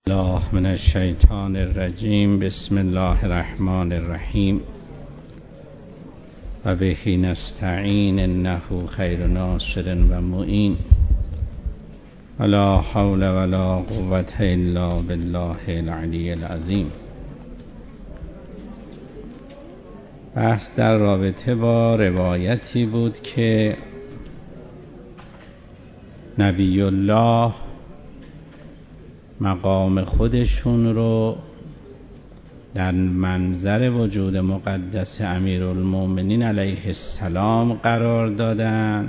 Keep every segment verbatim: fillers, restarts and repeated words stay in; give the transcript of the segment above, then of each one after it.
الله من الشیطان الرجیم. بسم الله الرحمن الرحیم و به نستعین انه خیر ناصر و معین ولا حول ولا قوة الا بالله العلی العظیم. بحث در رابطه با روایتی بود که نبی الله مقام خودشون رو در منظر وجود مقدس امیرالمومنین علیه السلام قرار دادن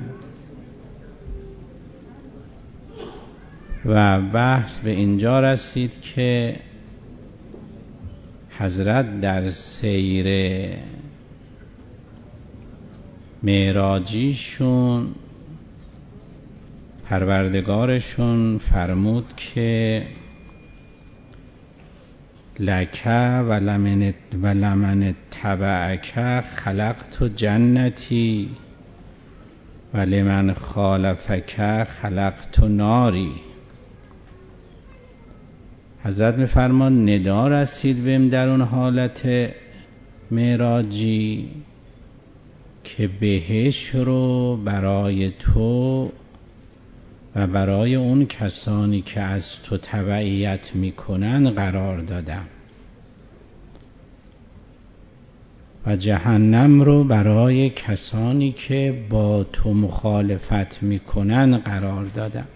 و بحث به اینجا رسید که حضرت در سیر معراجیشون پروردگارشون فرمود که لک و لمن و لمن تبعک خلقت جنتی و لمن خالفک خلقت ناری. حضرت می‌فرمان ندا رسید بهم در اون حالت معراجی که بهشت رو برای تو و برای اون کسانی که از تو تبعیت میکنن قرار دادم و جهنم رو برای کسانی که با تو مخالفت میکنن قرار دادم.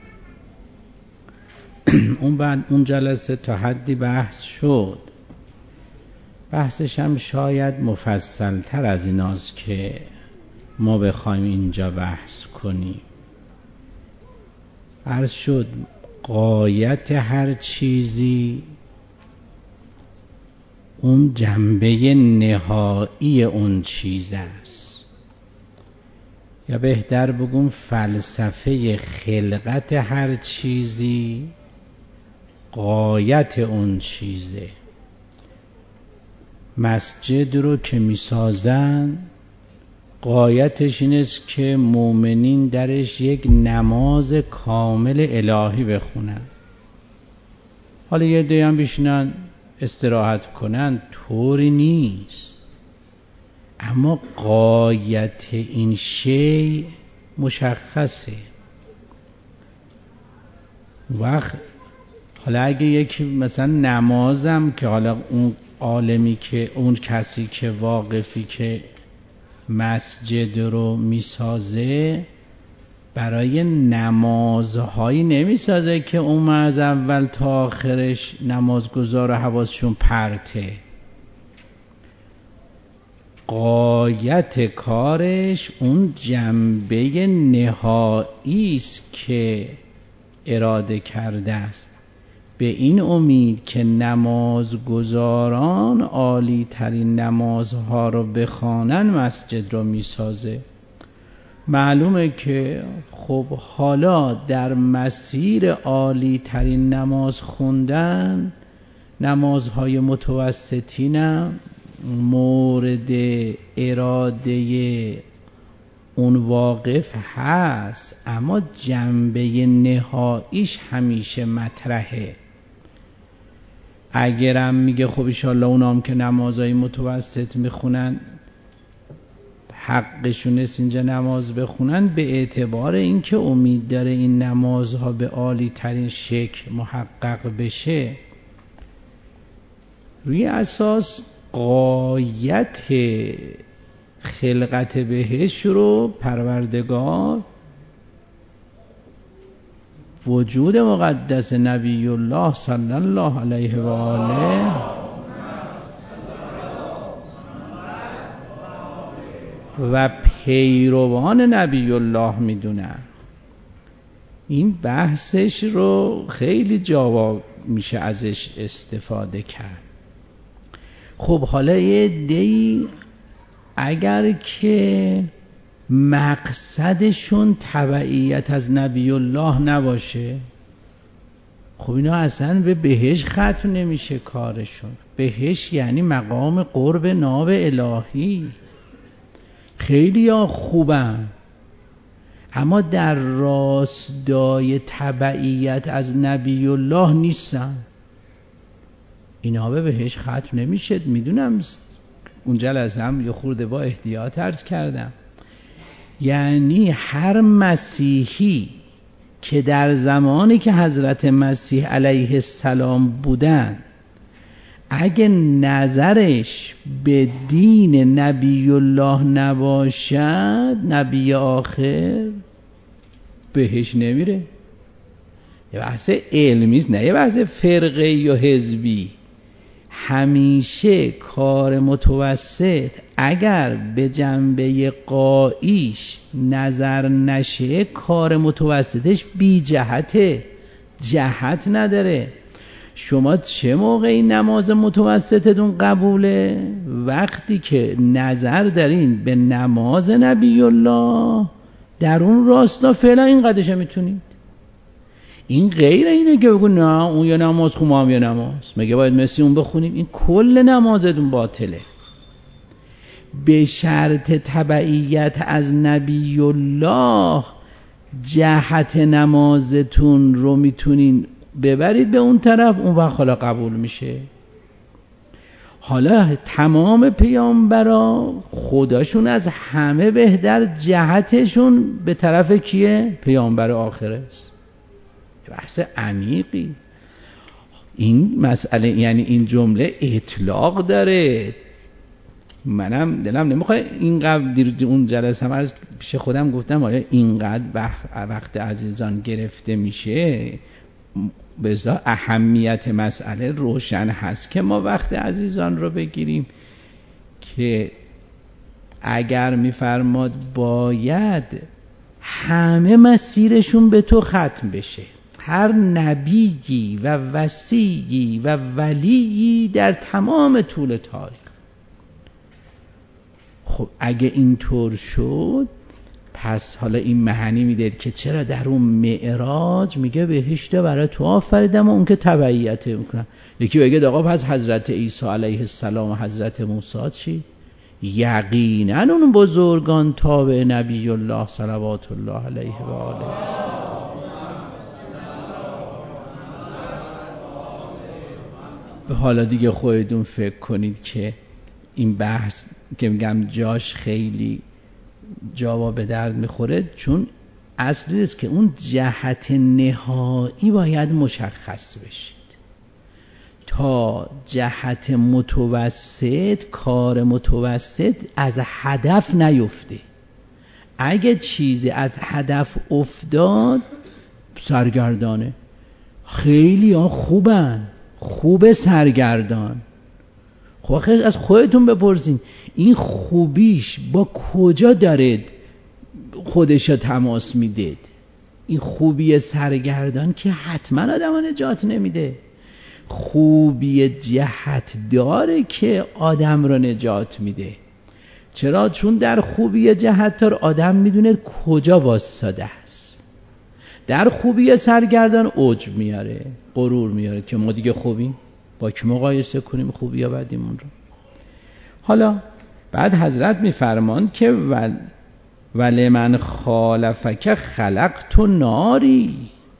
اون بعد اون جلسه تا حدی بحث شد، بحثش هم شاید مفصل تر از ایناست که ما بخوایم اینجا بحث کنیم. عرض شد غایت هر چیزی اون جنبه نهایی اون چیز است، یا بهتر بگم فلسفه خلقت هر چیزی غایت اون چیزه. مسجد رو که میسازن غایتش این است که مؤمنین درش یک نماز کامل الهی بخونن. حالا یه عده هم بشینن استراحت کنن، طوری نیست، اما غایت این شی مشخصه. وقت حالا اگه یکی مثلا نمازم که حالا اون عالمی که اون کسی که واقفی که مسجد رو میسازه برای نمازهایی نمیسازه که اون از اول تا آخرش نمازگزار و حواسشون پرته. غایت کارش اون جنبه نهایی است که اراده کرده است، به این امید که نمازگزاران عالی ترین نمازها رو بخوانن مسجد رو میسازه. معلومه که خب حالا در مسیر عالی ترین نماز خوندن نمازهای متوسطینم مورد اراده اون واقف هست، اما جنبه نهاییش همیشه مطرحه. اگرم میگه خب انشالله اونام که نمازهای متوسط میخونن حقشون است اینجا نماز بخونن، به اعتبار اینکه امید داره این نمازها به عالی ترین شکل محقق بشه، روی اساس غایت خلقت بهش رو پروردگار وجود مقدس نبی الله صلی الله علیه و آله و پیروان نبی الله میدونن. این بحثش رو خیلی جا میشه ازش استفاده کرد. خب حالا یه عده‌ای اگر که مقصدشون تبعیت از نبی الله نباشه، خب اینا اصلا به بهشت ختم نمیشه کارشون. بهشت یعنی مقام قرب ناب الهی. خیلی ها خوبن اما در راستای تبعیت از نبی الله نیستن. اینا به بهش ختم نمیشه. میدونم اون جلسه هم یه خورده با احتیاط عرض کردم، یعنی هر مسیحی که در زمانی که حضرت مسیح علیه السلام بودن اگه نظرش به دین نبی الله نباشد، نبی آخر، بهش نمیره. یه بحث علمیست، نه یه بحث فرقه یا حزبی. همیشه کار متوسط اگر به جنبه قایش نظر نشه، کار متوسطش بی جهته، جهت نداره. شما چه موقعی نماز متوسطتون قبوله؟ وقتی که نظر دارین به نماز نبی الله، در اون راستا فعلا این قدرش میتونید. این غیر اینه که بگو نه اون یه نماز خون ما هم یه نماز، مگه باید مثل اون بخونیم؟ این کل نمازتون باطله. به شرط تبعیت از نبی الله جهت نمازتون رو میتونین ببرید به اون طرف، اون وقت حالا قبول میشه. حالا تمام پیامبرا خداشون از همه بهتر جهتشون به طرف کیه؟ پیامبر آخره است. بحث عمیقی این مسئله، یعنی این جمله اطلاق داره. منم دلم نمیخواد اینقدر دیر اون جلسه هم از پیش خودم گفتم آیا اینقدر وقت عزیزان گرفته میشه؟ بذار اهمیت مسئله روشن هست که ما وقت عزیزان رو بگیریم که اگر میفرماد باید همه مسیرشون به تو ختم بشه، هر نبیی و وصیی و ولیی در تمام طول تاریخ. خب اگه اینطور شد، پس حالا این معنی میده که چرا در اون معراج میگه بهشت برای تو آفریدم و اون که تبعیت میکنم. یکی بگه آقا پس حضرت عیسی علیه السلام و حضرت موسی چی؟ یقینا اون بزرگان تابع نبی الله صلوات الله علیه و آله. به حالا دیگه خودتون فکر کنید که این بحث که میگم جاش خیلی جواب به درد میخوره، چون اصلی است که اون جهت نهایی باید مشخص بشید. تا جهت متوسط، کار متوسط از هدف نیفته. اگه چیزی از هدف افتاد سرگردانه. خیلی ها خوبن، خوب سرگردان. خب از خودتون بپرسین این خوبیش با کجا دارید خودشو تماس میدید؟ این خوبی سرگردان که حتما آدم نجات نمیده. خوبی جهت داره که آدم رو نجات میده. چرا؟ چون در خوبی جهت دار آدم میدونه کجا واسطه است. در خوبی سرگردان عجب میاره، غرور میاره که ما دیگه خوبیم، با که مقایسه کنیم خوبی یا بدیمون رو. حالا بعد حضرت میفرمان که ول ولمن خالفک خلقت ناری،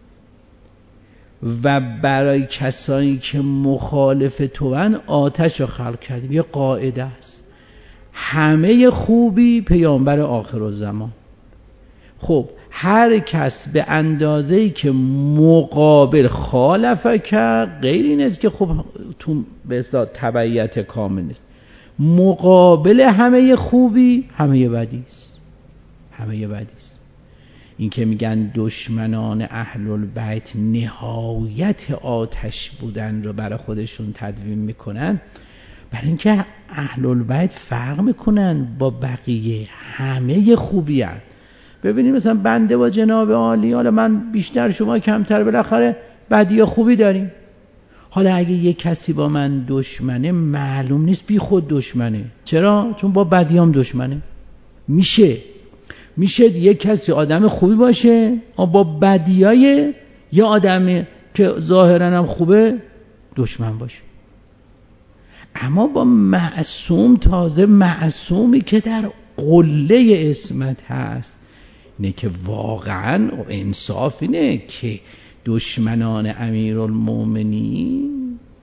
و برای کسانی که مخالف توان آتش رو خلق کردیم. یه قاعده است، همه خوبی پیامبر آخرالزمان. خب هر کس به اندازه‌ای که مقابل خالفک، غیر این است که خب تو به اصطلاح تبعیت کامل نیست، مقابل همه خوبی همه بدی است، همه بدی است. این که میگن دشمنان اهل البیت نهایت آتش بودن رو برای خودشون تدوین میکنن، برای اینکه اهل البیت فرق میکنن با بقیه، همه خوبی هست. ببینید مثلا بنده با جناب عالی، حالا من بیشتر شما کمتر، بالاخره بدی و خوبی داریم. حالا اگه یه کسی با من دشمنه، معلوم نیست بی خود دشمنه. چرا؟ چون با بدیام دشمنه. میشه میشه یه کسی آدم خوبی باشه با بدیای یه آدمی که ظاهرا هم خوبه دشمن باشه. اما با معصوم، تازه معصومی که در قله عصمت هست، اینه که واقعا انصاف اینه که دشمنان امیرالمومنین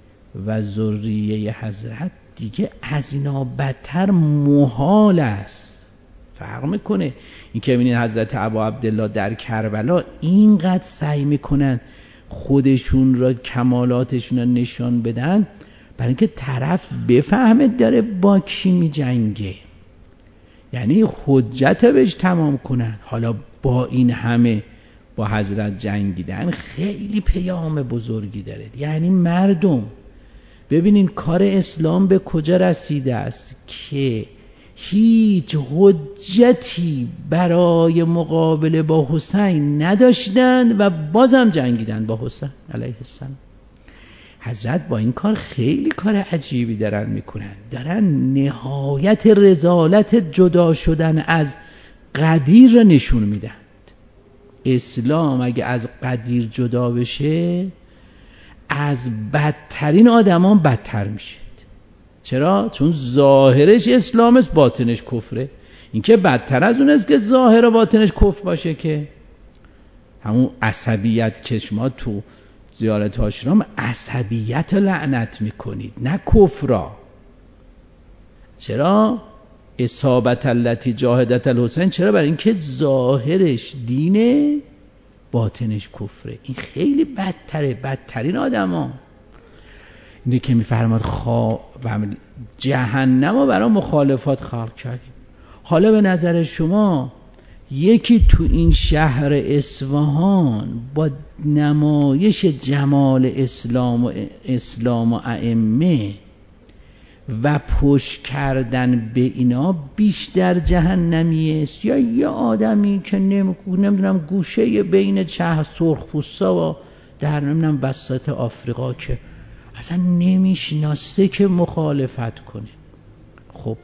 و ذریه حضرت دیگه از اینا بدتر محال است. فرق میکنه. این که ببینید حضرت ابا عبدالله در کربلا اینقدر سعی میکنن خودشون را کمالاتشون را نشان بدن برای اینکه طرف بفهمه داره با کی میجنگه، یعنی حجت بهش تمام کنن. حالا با این همه با حضرت جنگیدن خیلی پیام بزرگی داره. یعنی مردم ببینین کار اسلام به کجا رسیده است که هیچ حجتی برای مقابله با حسین نداشتن و بازم جنگیدن با حسین علیه السلام. حضرت با این کار خیلی کار عجیبی دارن میکنن، دارن نهایت رذالت جدا شدن از قدیر را نشون میدن. اسلام اگه از قدیر جدا بشه از بدترین آدمان بدتر میشه. چرا؟ چون ظاهرش اسلام است باطنش کفره. این که بدتر از اون است که ظاهر و باطنش کفر باشه، که همون عصبیت که شما تو زیارت آشرام عصبیت لعنت میکنید نه کفرا. چرا؟ اصابت التی جاهدت الحسین. چرا؟ برای اینکه ظاهرش دینه باطنش کفره. این خیلی بدتره، بدترین آدما. اینه که میفرماد خوا و جهنم رو برای مخالفات خلق کردیم. حالا به نظر شما یکی تو این شهر اصفهان با نمایش جمال اسلام و اسلام و ائمه و پشت کردن به اینا بیشتر جهنمی است یا یه آدمی که نمیدونم گوشه بین چه سرخپوستا و در نمیدونم وسط آفریقا که اصلا نمیشناسه که مخالفت کنه؟ خب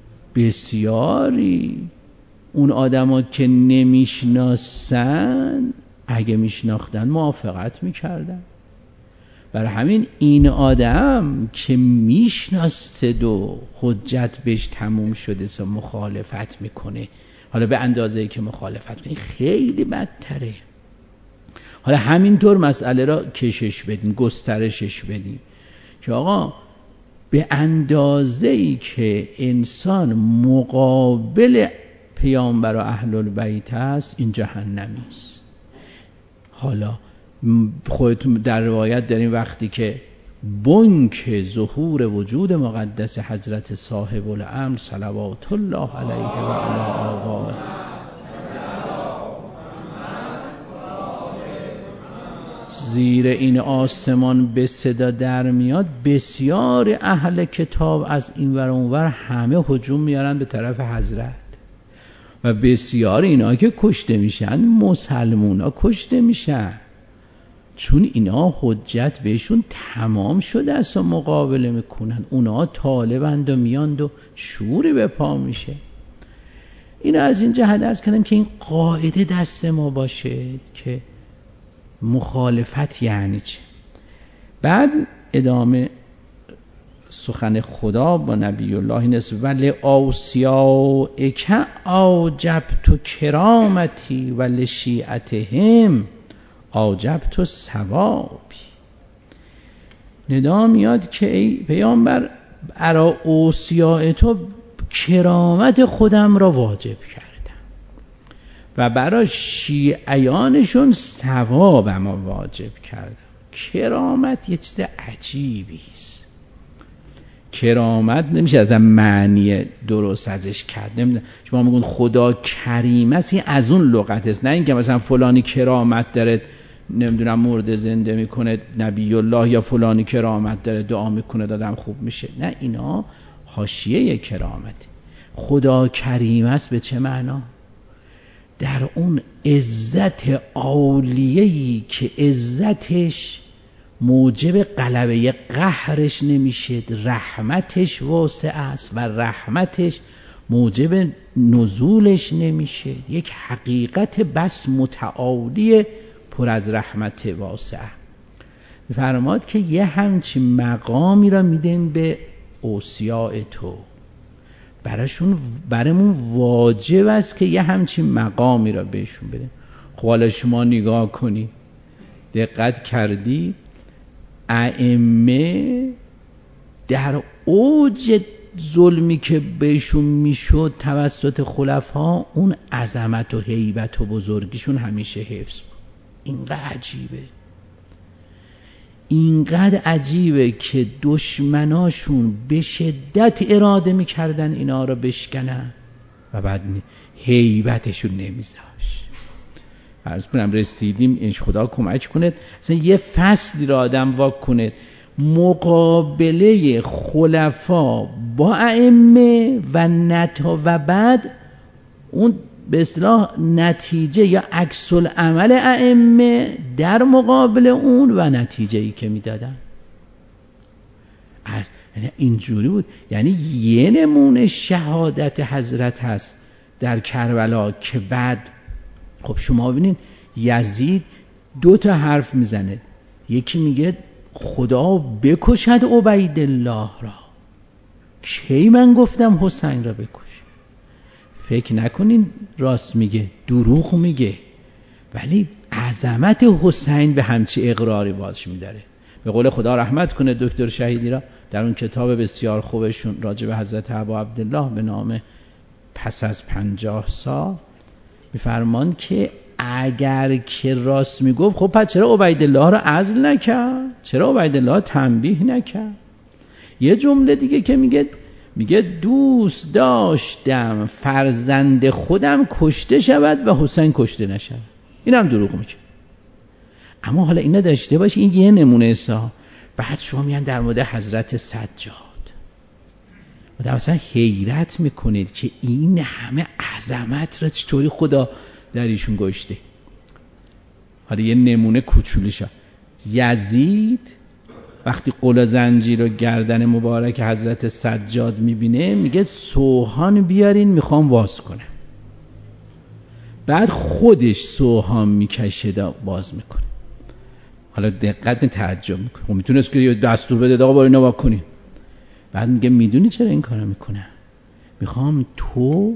بسیاری اون آدما که نمیشناسن اگه میشناختن موافقت میکردن. برای همین این آدم که میشناسه و حجت بهش تموم شده سه مخالفت میکنه، حالا به اندازه‌ای که مخالفت کنه خیلی بدتره. حالا همینطور مسئله را کشش بدیم، گسترشش بدیم که آقا به اندازه‌ای که انسان مقابل پیامبر و اهل البیت است این جهنمی است. حالا خودتون در روایت داریم وقتی که بنک ظهور وجود مقدس حضرت صاحب الامر صلوات الله علیه و علی آقا زیر این آسمان به صدا در میاد، بسیار اهل کتاب از این ور اون ور همه هجوم میارن به طرف حضرت و بسیار اینا که کشته میشن مسلمونا کشته میشن، چون اینا حجت بهشون تمام شده است و مقابله میکنن. اونا طالبند و میاند و شوری به پا میشه. اینا از این جهت عرض کردم که این قاعده دست ما باشه که مخالفت یعنی چه. بعد ادامه سخن خدا با نبی الله این است: ولی آوسیائک آجبت کرامتی ولی شیعتهم آجبت ثوابی. ندا میاد که ای پیامبر برای اوصیاء تو کرامت خودم را واجب کردم و برای شیعیانشون ثوابم را واجب کردم. کرامت یه چیز عجیبی است. کرامت نمیشه از معنی درست ازش کرد. نمیدونم شما میگون خدا کریم است، این از اون لغت است، نه اینکه مثلا فلانی کرامت داره نمیدونم مرده زنده میکنه نبی الله، یا فلانی کرامت داره دعا میکنه دادم خوب میشه. نه، اینا حاشیه کرامت. خدا کریم است به چه معنا؟ در اون عزت عالیه‌ای که عزتش موجب غلبه قهرش نمیشه، رحمتش واسع است و رحمتش موجب نزولش نمیشه. یک حقیقت بس متعالی پر از رحمت واسعه. می‌فرماد که یه همچین مقامی را میدن به اوصیاء تو، براشون برامون واجب است که یه همچین مقامی را بهشون بده. خب حالا شما نگاه کنی، دقت کردی ائمه در اوج ظلمی که بهشون میشد توسط خلفا، اون عظمت و هیبت و بزرگیشون همیشه حفظ بود. اینقدر عجیبه، اینقدر عجیبه که دشمناشون به شدت اراده میکردن اینا رو بشکنن و بعد هیبتشون نمیذاشت. عرض کنم رسیدیم، این خدا کمک کنه اصلا یه فصلی را آدم واک کنه مقابله خلفا با ائمه و نتا و بعد اون به اصطلاح نتیجه یا عکس العمل ائمه در مقابل اون و نتیجه‌ای که میدادن. یعنی اینجوری بود. یعنی یه نمونه شهادت حضرت هست در کربلا که بعد خب شما ببینید یزید دو تا حرف میزنه، یکی میگه خدا بکشد عبیدالله را، کی من گفتم حسین را بکش؟ فکر نکنین راست میگه، دروغ میگه، ولی عظمت حسین به همچی اقراری باش میداره. به قول خدا رحمت کنه دکتر شهیدی را در اون کتاب بسیار خوبشون راجع به حضرت ابا عبدالله به نام پس از پنجاه سال میفرمان که اگر که راست میگفت خب پس چرا عبیدالله را عزل نکرد؟ چرا عبیدالله تنبیه نکرد؟ یه جمله دیگه که میگه میگه دوست داشتم فرزند خودم کشته شود و حسین کشته نشود. این هم دروغ میگه. اما حالا اینا داشته باشی، این یه نمونه سا. بعد شما میان در مورد حضرت سجاد و در مثلا حیرت میکنید که این همه عظمت را چطوری خدا در ایشون گشته. حالا یه نمونه کوچولیشا، یزید وقتی قل زنجیر و گردن مبارک حضرت سجاد میبینه میگه سوهان بیارین میخوام واز کنم. بعد خودش سوهان میکشه باز میکنه. حالا دقت تعجب میکنه، خب میتونست که دستور بده آقا برو اینا وا کنین. بعد میگه میدونی چرا این کارو میکنم؟ میخوام تو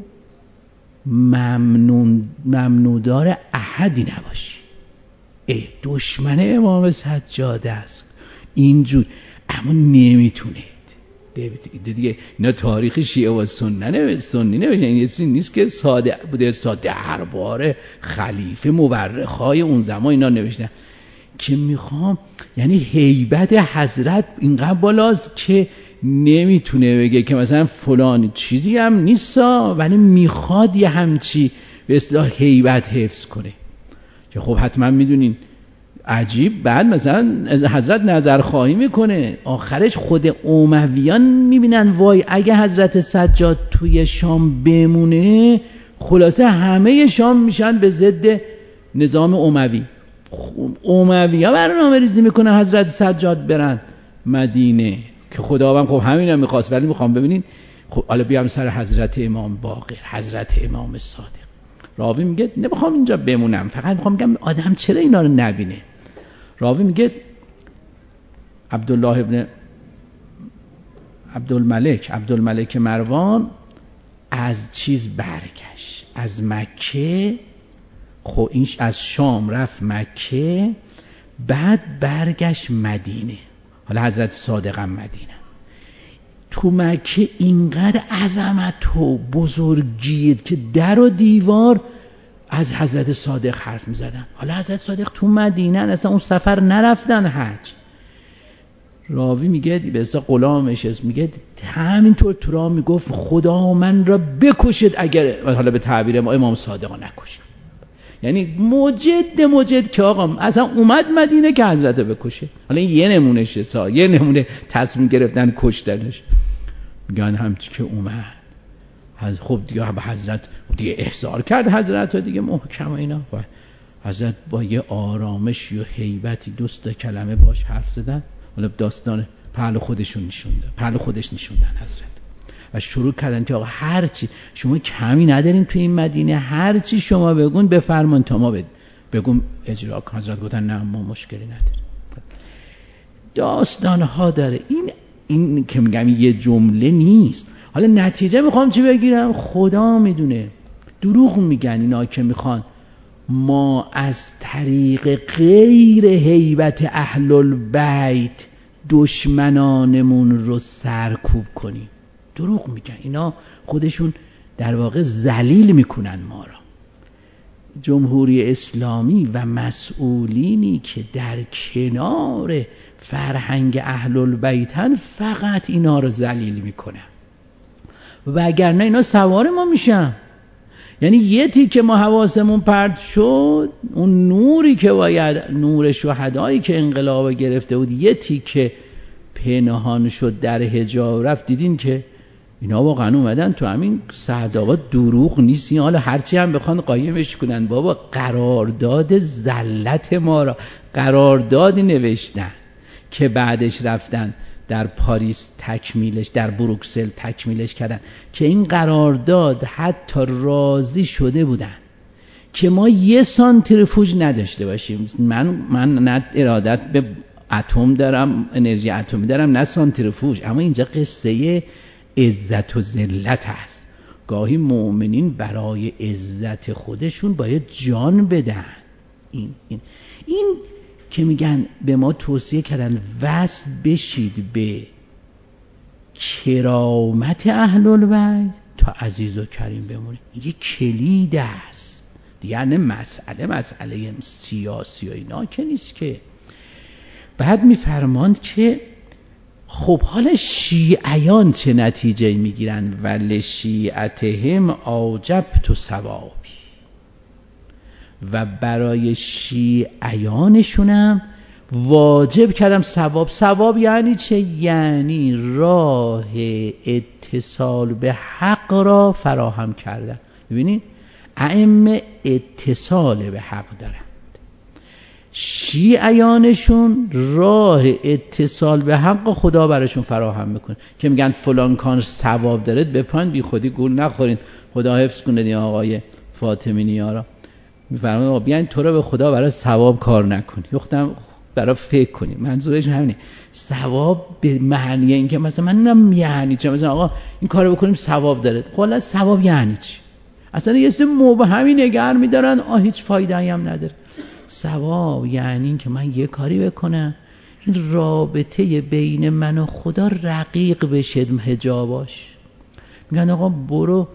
ممنون ممنودار احدی نباشی. ای دشمن امام سجاد است اینجور، اما نمیتونه دیگه. اینا تاریخ شیعه و سنی نه سنی نمیشه. این یه چیزی نیست که ساده بوده، ساده درباره خلیفه مورخای اون زمان اینا نوشتن که میخوام، یعنی هیبت حضرت اینقدر بالاست که نمیتونه بگه که مثلا فلان چیزی هم نیستا، ولی میخواد یه همچی به اصطلاح هیبت حفظ کنه. که خب حتما میدونین عجیب، بعد مثلا حضرت نظرخواهی میکنه، آخرش خود امویان میبینن وای اگه حضرت سجاد توی شام بمونه خلاصه همه شام میشن به ضد نظام اموی. اموی ها برنامه ریزی میکنه حضرت سجاد برن مدینه که خداوند خب همین هم میخواست. ولی میخوام ببینین خب حالا بیام سر حضرت امام باقر، حضرت امام صادق. راوی میگه نمیخوام اینجا بمونم، فقط میخوام بگم آدم چرا اینا رو نبینه. راوی میگه عبدالله ابن عبدالملک عبدالملک مروان از چیز برگشت، از مکه. خب این از شام رفت مکه، بعد برگشت مدینه. حالا حضرت صادق هم مدینه. تو مکه اینقدر عظمت و بزرگیه که در و دیوار از حضرت صادق حرف میزدن. حالا حضرت صادق تو مدینه اصلا اون سفر نرفتن حج. راوی میگه به اصلا غلامش است، میگه همینطور تو را میگفت خدا من را بکشد اگر حالا به تعبیر ما امام صادق نکشد. یعنی مجد مجد که آقا اصلا اومد مدینه که حضرت بکشه. حالا این یه نمونه شسا، یه نمونه تصمیم گرفتن کشتنش. میگن همچی که اومد خب دیگه به حضرت دیگه احضار کرد حضرت و دیگه محکم اینا. حضرت با یه آرامش و هیبتی دوست کلمه باش حرف زدن. حالا داستان پهلو خودشون نشوندن، پهلو خودش نشوندن حضرت و شروع کردن که آقا هر چی شما کمی ندارین تو این مدینه، هر چی شما بگون بفرمون تا ما بگم اجرا کن. حضرت گفتن نه ما مشکلی نداریم. داستان ها داره. این این که میگم یه جمله نیست. حالا نتیجه میخوام چی بگیرم خدا میدونه. دروغ میگن اینا که میخوان ما از طریق غیر هیبت اهل البیت دشمنانمون رو سرکوب کنیم. دروغ میگن، اینا خودشون در واقع ذلیل میکنن ما را. جمهوری اسلامی و مسئولینی که در کنار فرهنگ اهل البیتن فقط اینا رو ذلیل میکنن، و اگر نه اینا سوار ما میشن. یعنی یه تیکه ما حواسمون پرت شد، اون نوری که باید، نور شهدایی که انقلاب گرفته بود، یه تیکه پنهان شد در حجاب رفت، دیدین که اینا واقعا اومدن تو همین سعدآباد. دروغ نیست این. حالا هرچی هم بخوان قایمش کنن، بابا قرارداد ذلت ما را قراردادی نوشتن که بعدش رفتن در پاریس تکمیلش، در بروکسل تکمیلش کردن، که این قرارداد حتی راضی شده بودن که ما یه سانتریفوژ نداشته باشیم. من من نه ارادت به اتم دارم، انرژی اتمی دارم، نه سانتریفوژ، اما اینجا قصه عزت و ذلت است. گاهی مؤمنین برای عزت خودشون باید جان بدن. این این این که میگن به ما توصیه کردن وصل بشید به کرامت اهل البیت تا عزیز و کریم بمونید. یه کلید است دیگه، نه مسئله مسئله سیاسی و اینا که نیست که. بعد میفرماند که خب حالا شیعیان چه نتیجه میگیرن؟ ولی شیعتهم اوجبت ثوابی، و برای شیعیانشونم واجب کردم ثواب. ثواب یعنی چه؟ یعنی راه اتصال به حق را فراهم کردن. ببینید ائمه اتصال به حق دارند، شیعیانشون راه اتصال به حق خدا براشون فراهم میکنه. که میگن فلان کار ثواب دارد، بپاین بی خودی گول نخورین، خدا حفظ کنه این آقای فاطمی نیارا. میفرمایند آقا بیاین تو رو به خدا برای ثواب کار نکنی، یختم برای فکر کنی. منظورش همینه، ثواب به معنی این که مثلا من نم یعنی چه، مثلا آقا این کارو بکنیم ثواب داره. خلاص ثواب یعنی چی؟ اصلا یه سری مبهمی نگار میدارن، آ هیچ فایده‌ای هم نداره. ثواب یعنی که من یه کاری بکنم این رابطه بین من و خدا رقیق بشه، حجاباش. میگن آقا برو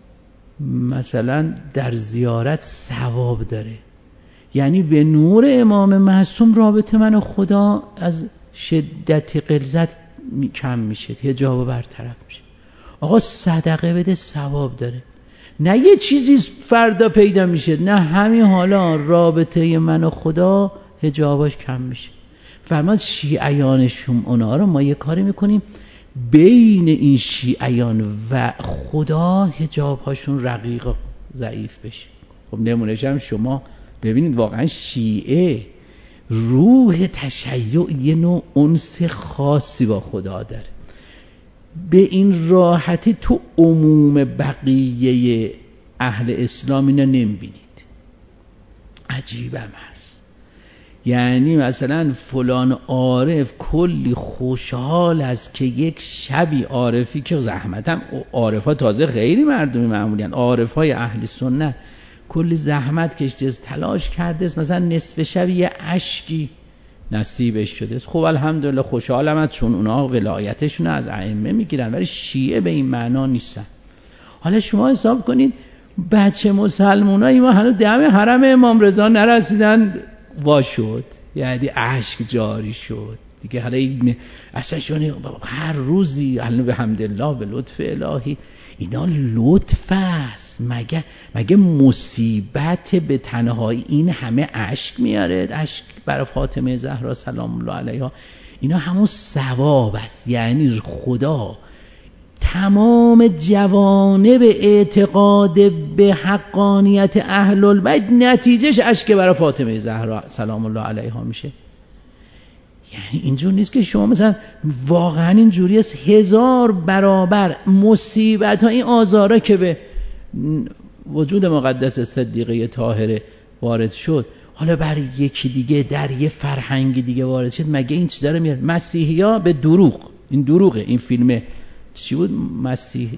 مثلا در زیارت ثواب داره، یعنی به نور امام معصوم رابطه من و خدا از شدت غلظت کم میشه، حجاب برطرف میشه. آقا صدقه بده ثواب داره، نه یه چیزی فردا پیدا میشه، نه همین حالا رابطه من و خدا حجاباش کم میشه. فرماد شیعیانشون اونا رو ما یه کاری میکنیم بین این شیعیان و خدا حجابهاشون رقیق و ضعیف بشه. خب نمونهش هم شما ببینید، واقعا شیعه روح تشیع یه نوع انس خاصی با خدا داره، به این راحتی تو عموم بقیه اهل اسلام اینا نمیبینید. عجیبم هست. یعنی مثلا فلان عارف کلی خوشحال است که یک شبی، عارفی که زحمتم، عارفا تازه خیلی مردمی معمولی هستند، عارفای اهل سنت کلی زحمت کشیده، تلاش کرده است، مثلا نصف شب یه اشکی نصیبش شده است. خب الحمدلله خوشحالم از، چون اونا ولایتشون از ائمه میگیرن، ولی شیعه به این معنا نیستن. حالا شما حساب کنید بچه مسلمانایی ما هنوز دم حرم امام رضا نرسیدن وا شد، یعنی اشک جاری شد دیگه. حالا این اصلا شونه هر روزی الحمدلله به لطف الهی، اینا لطف است. مگه مگه مصیبت به تنهایی این همه اشک میاره؟ اشک برای فاطمه زهرا سلام الله علیها، اینا همون ثواب است. یعنی خدا تمام جوانب اعتقاد به حقانیت اهل البیت نتیجهش اشک برای فاطمه زهرا سلام الله علیها میشه. یعنی اینجور نیست که شما مثلا واقعا اینجوری است، هزار برابر مصیبت ها، این آزارا که به وجود مقدس صدیقه طاهره وارد شد، حالا برای یکی دیگه در یه فرهنگ دیگه وارد شد، مگه این چی داره میاد؟ مسیحی ها به دروغ، این دروغه. این فیلم چی بود؟ مسیح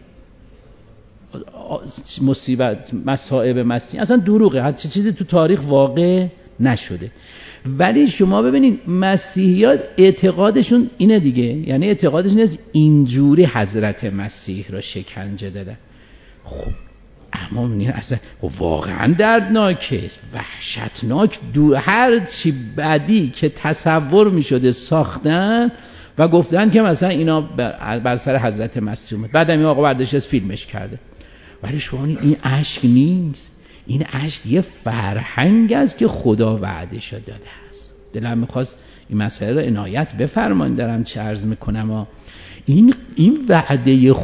مصیبت مصائب مسیح، اصلا دروغه، هر چیزی تو تاریخ واقع نشده. ولی شما ببینید مسیحیات اعتقادشون اینه دیگه، یعنی اعتقادشون اینه اینجوری حضرت مسیح را شکنجه دادن. خب اما این اصلا واقعا دردناکه، وحشتناک، دو هر چی بدی که تصور می شده ساختن و گفتن که مثلا اینا بر سر حضرت مسیح اومد. بعد این آقا برداشت از فیلمش کرده. ولی شما این عشق نیست، این عشق یه فرهنگ است که خدا وعده‌شو داده است. دلم میخواست این مسئله رو عنایت بفرمایید، دارم چه عرض میکنم ها. این این وعده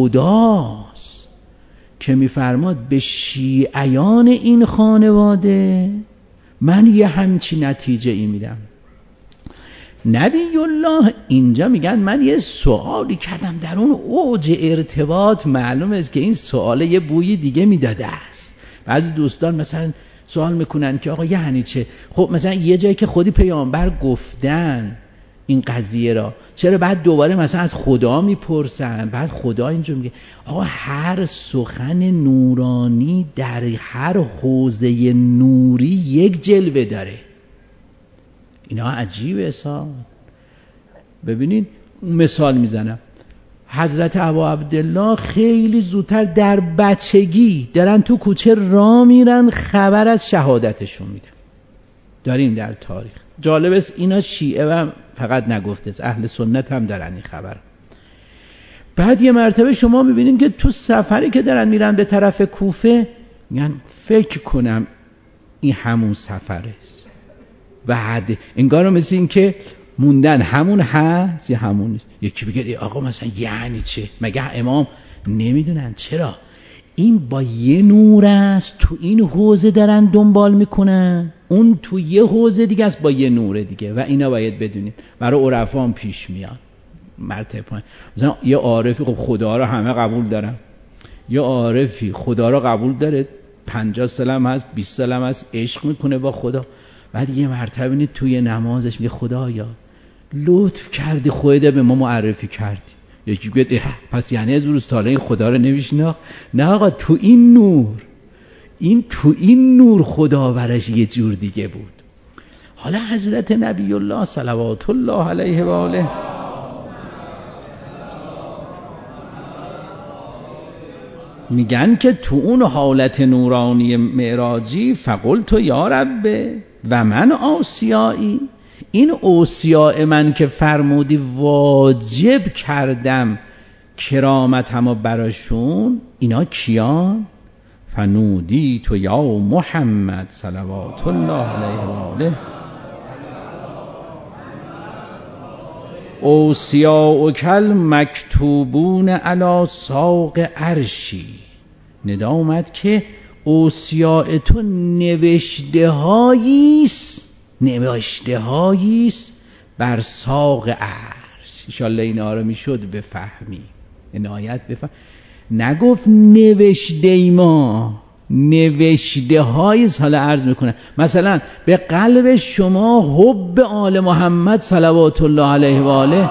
خداست که میفرماد به شیعیان این خانواده من یه همچی نتیجه ای میدم. نبی الله اینجا میگن من یه سوالی کردم در اون اوج ارتباط، معلوم است که این سوال یه بوی دیگه میداده است. بعضی دوستان مثلا سوال میکنن که آقا یعنی چه؟ خب مثلا یه جایی که خودی پیامبر گفتن این قضیه را، چرا بعد دوباره مثلا از خدا میپرسن؟ بعد خدا اینجا میگه آقا هر سخن نورانی در هر حوزه نوری یک جلوه داره. اینا عجیبه اصلا. ببینید مثال میزنم، حضرت ابا عبدالله خیلی زودتر در بچگی دارن تو کوچه راه میرن، خبر از شهادتشون میدن. داریم در تاریخ. جالب است اینا شیعه و فقط نگفته است، اهل سنت هم دارن این خبر. بعد یه مرتبه شما میبینید که تو سفری که دارن میرن به طرف کوفه میگن فکر کنم این همون سفر است. بعد انگار مثل این که موندن همون هست یا همون نیست. یکی بگه آقا مثلا یعنی چه؟ مگه امام نمیدونن؟ چرا؟ این با یه نور است تو این حوزه دارن دنبال میکنن، اون تو یه حوزه دیگه است با یه نور دیگه، و اینا باید بدونید. برای عرفا هم پیش میاد مرتبه پایین. مثلا یه عارفی خب خدا رو همه قبول دارن، یه عارفی خدا رو قبول داره، پنجاه سالم هست، بیست سالم هست، عشق میکنه با خدا. بعد یه مرتبه ببینید توی نمازش میگه خدایا لطف کردی خودت به ما معرفی کردی. یکی بگه پس یعنی از روز تاله خدا رو نمیشناخت؟ نه آقا، تو این نور، این تو این نور خدا برش یه جور دیگه بود. حالا حضرت نبی الله صلوات الله علیه و آله میگن که تو اون حالت نورانی معراجی فقلت یا رب و من اوصیایی، این اوصیاء من که فرمودی واجب کردم کرامتمو براشون، اینا کیان؟ فنودی تو یا محمد صلوات الله علیه و آله اوصیاء کل مکتوبون علی ساق عرشی. ندا اومد که اوصیاء تو نوشته هاییست، نوشته هاییست بر ساق عرش. انشالله اینا رو میشد بفهمی، عنایت بفهم. نگفت نوشته ای ما، نوشته هاییست. حالا عرض میکنه مثلا به قلب شما حب آل محمد صلوات الله علیه و آله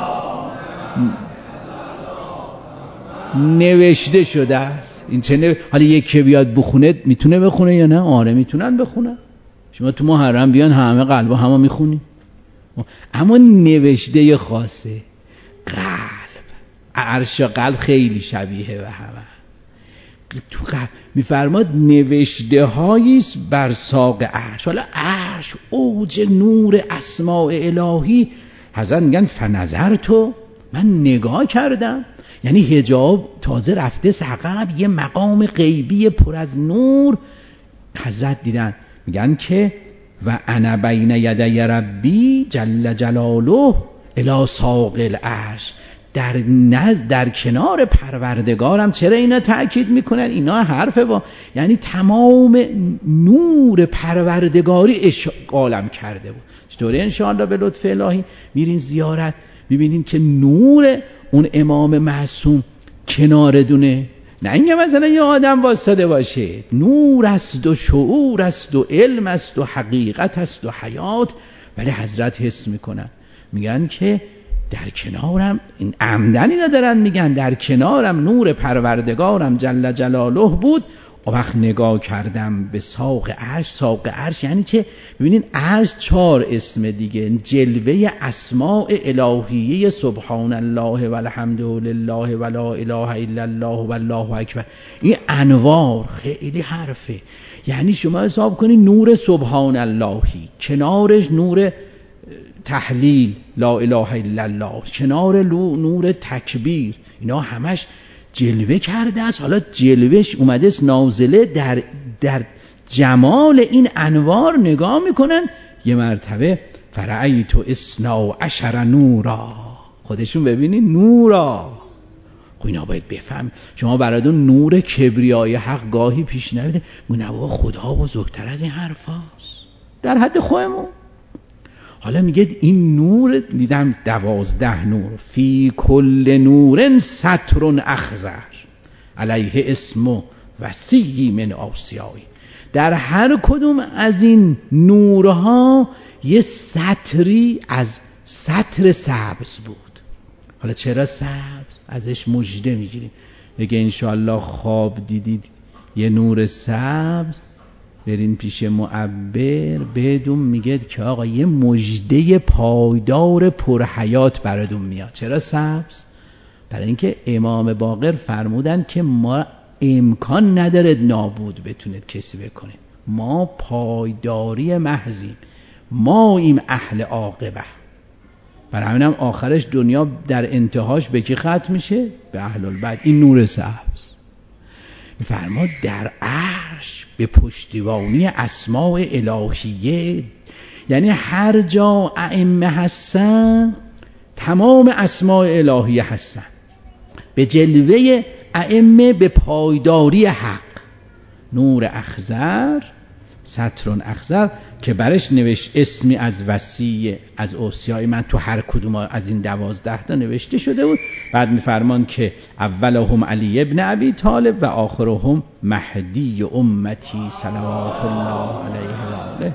نوشته شده است. این چه نو... حالا یکی بیاد بخونه میتونه بخونه یا نه؟ آره میتونن بخونن. شما تو محرم بیان همه قلبا همه میخونی، اما نوشته خاصه قلب. عرش قلب خیلی شبیه به همه. تو قلب میفرماد نوشته هاییست بر ساق عرش. حالا عرش اوج نور اسماء الهی. حضرت میگن فنظر تو، من نگاه کردم، یعنی حجاب تازه رفته سقب، یه مقام غیبی پر از نور حضرت دیدن. میگن که و انا بین یدی ربی جل جلاله الی ساق العرش، در نزد در کنار پروردگارم. چرا اینا تأکید میکنن؟ اینا حرف با، یعنی تمام نور پروردگاری اشغالم کرده بود. چطوری؟ انشاءالله به لطف الهی میرین زیارت میبینین که نور اون امام معصوم کنار دونه، نه اینکه مثلا یه آدم واسطه باشه، نور است و شعور است و علم است و حقیقت است و حیات. ولی حضرت حس میکنن، میگن که در کنارم، این عمدنی ندارن، میگن در کنارم نور پروردگارم جل جلاله بود. اون وقت نگاه کردم به ساق عرش. ساق عرش یعنی چه؟ ببینین عرش چهار اسم دیگه، جلوه اسماء الهیه سبحان الله و الحمد لله و لا اله الا الله و الله اکبر. این انوار خیلی حرفه. یعنی شما حساب کنید نور سبحان اللهی، کنارش نور تحلیل لا اله الا الله، کنار نور تکبیر، اینا همش جلوه کرده است. حالا جلوهش اومده است نازله در در جمال این انوار نگاه میکنن. یه مرتبه فرأیت اثنا عشر نورا، خودشون ببینین نورا. خب اینا باید بفهم. شما براتون نور کبریای حق گاهی پیش نمیده؟ میگه خدا بزرگتر از این حرفاست در حد خودمون. حالا میگه این نور، دیدم دوازده نور، فی کل نور ستر اخضر علیه اسم وسیع من آسیایی. در هر کدوم از این نورها یه سطری از سطر سبز بود. حالا چرا سبز؟ ازش مژده میگیریم. اگه انشاءالله خواب دیدید یه نور سبز، برین پیش معبر بدون میگه که آقا یه مژده پایدار پرحیات براتون میاد. چرا سبز؟ برای اینکه امام باقر فرمودن که ما امکان نداره نابود بتونید کسی بکنه، ما پایداری محضیم، ما این اهل عاقبه. برای همینم آخرش دنیا در انتهاش به کی ختم میشه؟ به اهل البیت. این نور سبز میفرماد در عرش به پشتیبانی اسماء الهیه، یعنی هر جا ائمه هستن تمام اسماء الهیه هستن، به جلوه ائمه به پایداری حق. نور اخضر، سطر اخضر که برش نوشت اسمی از وسیع از اوصیای من، تو هر کدوم از این دوازده تا نوشته شده بود. بعد میفرمان که اولهم علی ابن ابی طالب و آخرهم مهدی امتی صلوات الله علیه و آله،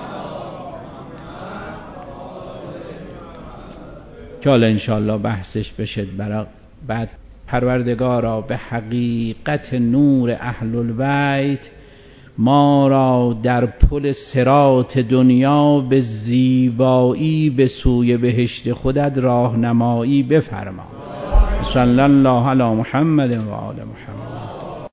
که حالا انشاءالله بحثش بشه برای بعد. پروردگارا به حقیقت نور اهل البیت ما را در پل صراط دنیا به زیبایی به سوی بهشت خودت راهنمایی بفرما. صلی الله علی محمد و آل محمد.